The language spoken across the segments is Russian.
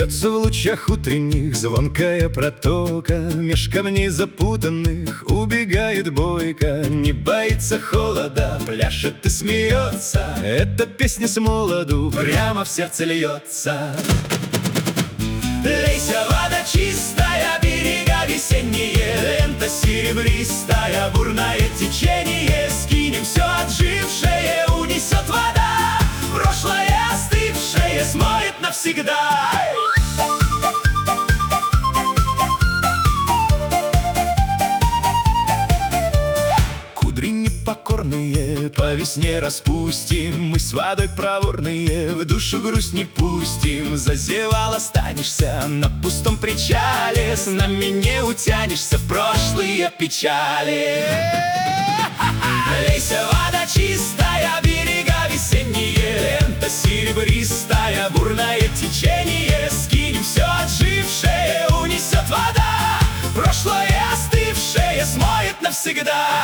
Льется в лучах утренних звонкая протока, меж камней запутанных убегает бойко. Не боится холода, пляшет и смеется. Эта песня с молоду прямо в сердце льется. Лейся, вода чистая, берега весенние, лента серебристая, бурное течение. Скинем все отжившее, унесет вода, прошлое остывшее смоет навсегда. Кудри непокорные по весне распустим, мы с водой проворные в душу грусть не пустим. Зазевал останешься на пустом причале, с нами не утянешься в прошлые печали. Лейся, вода чистая, берега весенние, лента серебристая, бурное течение. Скинем все отжившее, унесет вода, прошлое остывшее смоет навсегда.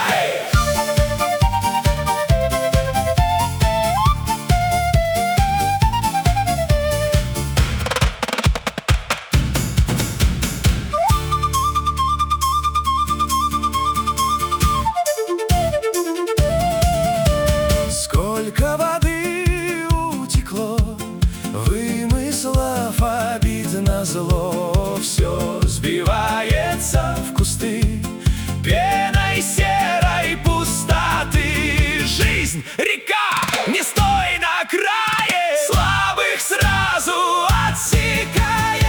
Сколько воды утекло, вымыслов обид назло, все сбивается в кусты пеной серой пустоты. Жизнь — река, не стой на крае, слабых сразу отсекает.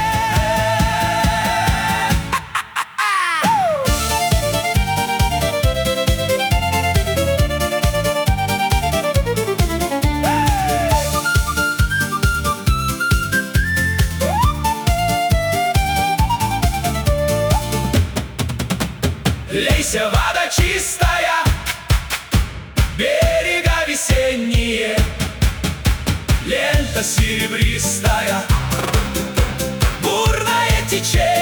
Лейся, вода чистая, берега весенние, лента серебристая, бурное течение.